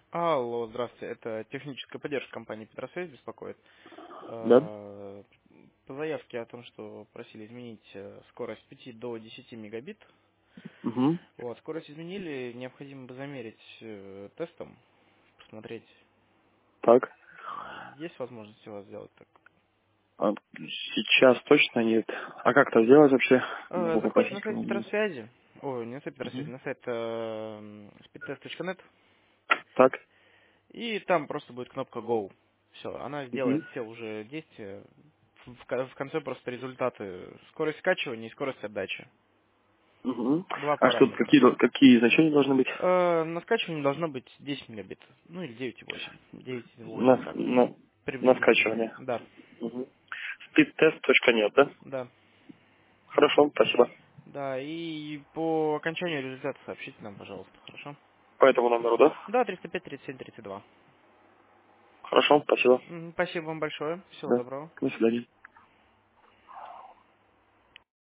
Алло, здравствуйте. Это техническая поддержка компании Петросвязь беспокоит. Да? Э, По заявке о том, что просили изменить скорость 5 до 10 мегабит. Угу. Вот, скорость изменили, необходимо бы замерить тестом, посмотреть, Так. есть возможность у вас сделать так. А сейчас точно нет. А как это сделать вообще? Не могу Заходите попросить на сайт кого-нибудь. Петросвязи, ой, не на сайт Петросвязи, Угу. на сайт speedtest.net, Так. и там просто будет кнопка Go. Все, она сделает Угу. все уже действия. В конце просто результаты. Скорость скачивания и скорость отдачи. Угу. Два А что, параметра. какие значения должны быть? На скачивании должно быть 10 мегабит. Ну или 9,8. На, 9,8 так. на, на Приблизительно. скачивание. Да, Угу. Speedtest.нет, да? да. Хорошо, спасибо. Да, и по окончанию результата сообщите нам, пожалуйста, хорошо? По этому номеру, да? Да, 305 37 32. Хорошо, спасибо. Спасибо вам большое. Всего Да. доброго. До свидания.